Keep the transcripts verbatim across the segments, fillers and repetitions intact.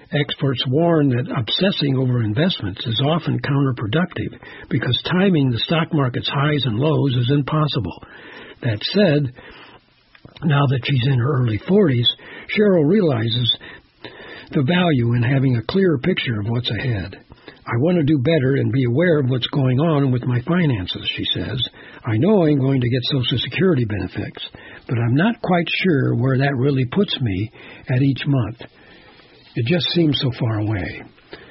Experts warn that obsessing over investments is often counterproductive because timing the stock market's highs and lows is impossible. That said, now that she's in her early forties, Cheryl realizes the value in having a clearer picture of what's ahead. I want to do better and be aware of what's going on with my finances, she says. I know I'm going to get Social Security benefits, but I'm not quite sure where that really puts me at each month. It just seems so far away.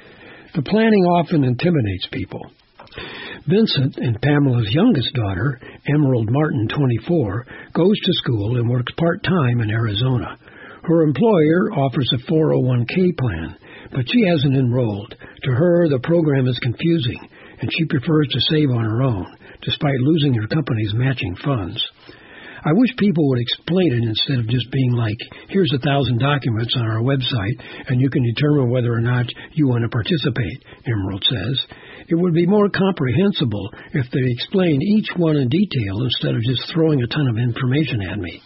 The planning often intimidates people. Vincent and Pamela's youngest daughter, Emerald Martin, twenty-four, goes to school and works part-time in Arizona. Her employer offers a four oh one k plan, but she hasn't enrolled. To her, the program is confusing, and she prefers to save on her own, despite losing her company's matching funds. I wish people would explain it instead of just being like, here's a thousand documents on our website, and you can determine whether or not you want to participate, Emerald says. It would be more comprehensible if they explained each one in detail instead of just throwing a ton of information at me.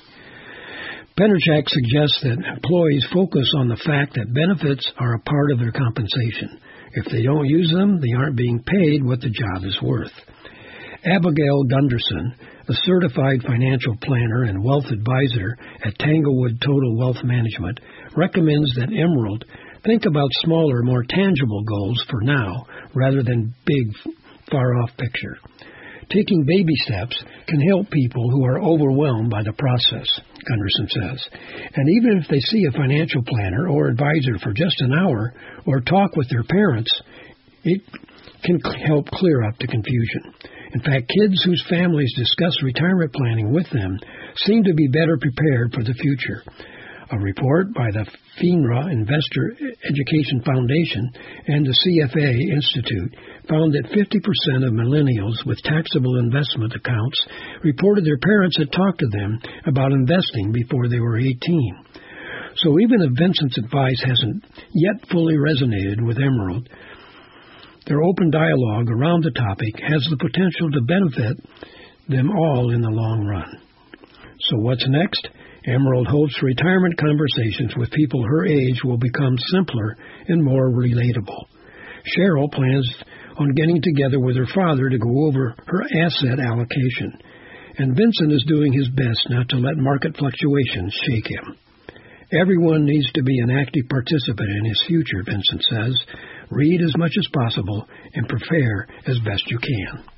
Penderchak suggests that employees focus on the fact that benefits are a part of their compensation. If they don't use them, they aren't being paid what the job is worth. Abigail Gunderson, a certified financial planner and wealth advisor at Tanglewood Total Wealth Management, recommends that Emerald think about smaller, more tangible goals for now rather than big, far-off picture. Taking baby steps can help people who are overwhelmed by the process, Gunderson says. And even if they see a financial planner or advisor for just an hour or talk with their parents, it can help clear up the confusion. In fact, kids whose families discuss retirement planning with them seem to be better prepared for the future. A report by the FINRA Investor Education Foundation and the C F A Institute found that fifty percent of millennials with taxable investment accounts reported their parents had talked to them about investing before they were eighteen. So even if Vincent's advice hasn't yet fully resonated with Emerald, their open dialogue around the topic has the potential to benefit them all in the long run. So what's next? Emerald hopes retirement conversations with people her age will become simpler and more relatable. Cheryl plans on getting together with her father to go over her asset allocation, and Vincent is doing his best not to let market fluctuations shake him. Everyone needs to be an active participant in his future, Vincent says. Read as much as possible and prepare as best you can.